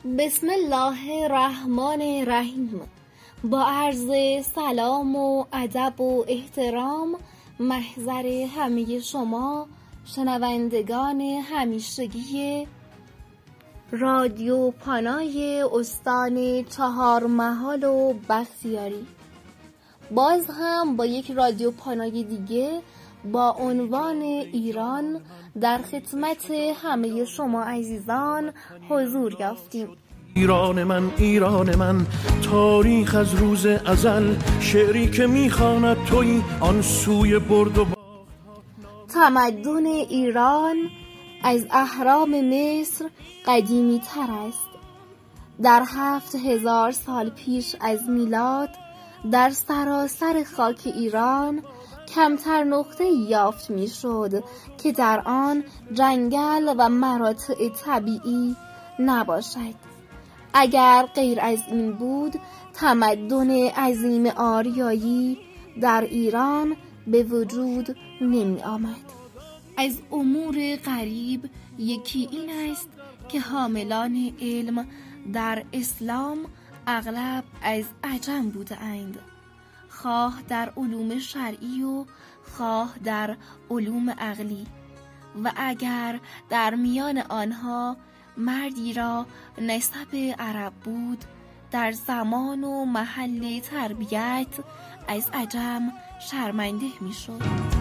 بسم الله الرحمن الرحیم. با عرض سلام و ادب و احترام محضر همه شما شنوندگان همیشگی رادیو پانای استان چهارمحال و بختیاری، باز هم با یک رادیو پانای دیگه با عنوان ایران در خدمت همه شما عزیزان حضور یافتیم. ایران من، تاریخ از روز ازل، شعری که میخواند تویی آن سوی برد و تمدن ایران از اهرام مصر قدیمی تر است. در 7000 سال پیش از میلاد در سراسر خاک ایران کمتر نقطه یافت می شد که در آن جنگل و مراتع طبیعی نباشد. اگر غیر از این بود تمدن عظیم آریایی در ایران به وجود نمی آمد. از امور غریب یکی این است که حاملان علم در اسلام اغلب از عجم بوده اند، خواه در علوم شرعی و خواه در علوم عقلی، و اگر در میان آنها مردی را نسب عرب بود در زمان و محل تربیت از عجم شرمنده می شد.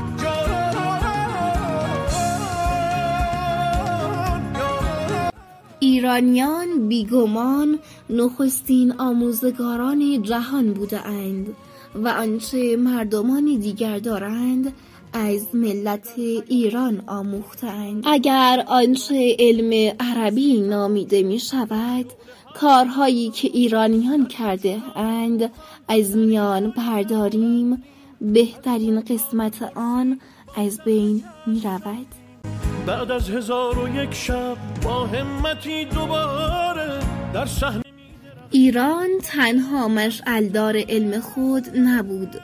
ایرانیان بیگمان نخستین آموزگاران جهان بوده اند و آنچه مردمان دیگر دارند از ملت ایران آموختند. اگر آنچه علم عربی نامیده می شود کارهایی که ایرانیان کرده اند از میان برداریم، بهترین قسمت آن از بین می رود. بعد از 1001 شب با همتی دوباره در صحنه ایران تنها مشعلدار علم خود نبود،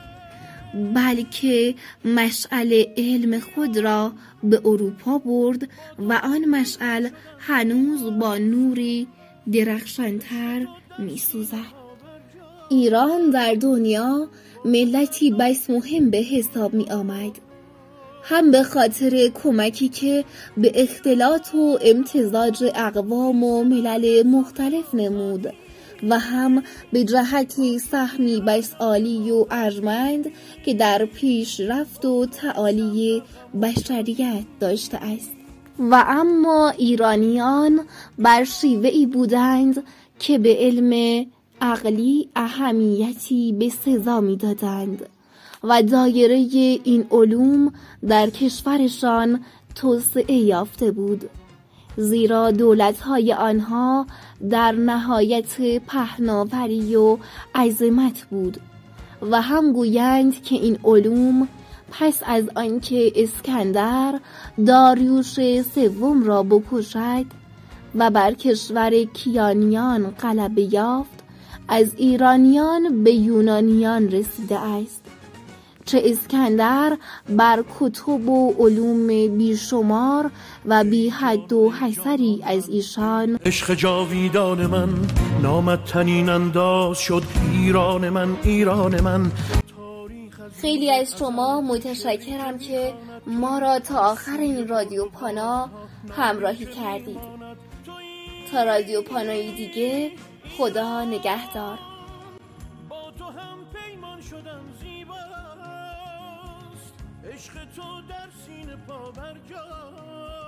بلکه مشعل علم خود را به اروپا برد و آن مشعل هنوز با نوری درخشانتر می سوزد. ایران در دنیا ملتی بس مهم به حساب می آمد، هم به خاطر کمکی که به اختلاط و امتزاج اقوام و ملل مختلف نمود و هم به جهت سهمی بس عالی و ارجمند که در پیشرفت و تعالی بشریت داشته است. و اما ایرانیان بر شیوه‌ای بودند که به علم عقلی اهمیتی به سزا می دادند و دایره این علوم در کشورشان توسعه یافته بود، زیرا دولت‌های آنها در نهایت پهناوری و عظمت بود و هم گویند که این علوم پس از آنکه اسکندر داریوش سوم را بکشد و بر کشور کیانیان غلبه یافت از ایرانیان به یونانیان رسیده است. چه اسکندر بر کتب و علوم بیشمار و بی حد و حصری از ایشان عشق جاویدان من نامت تنین انداز شد. ایران من. خیلی از شما متشکرم که ما را تا آخر این رادیو پانا همراهی کردید. تا رادیو پانایی دیگه، خدا نگهدار. با تو هم پیمان شدم زیباست، عشق تو در سینه پا برجاست.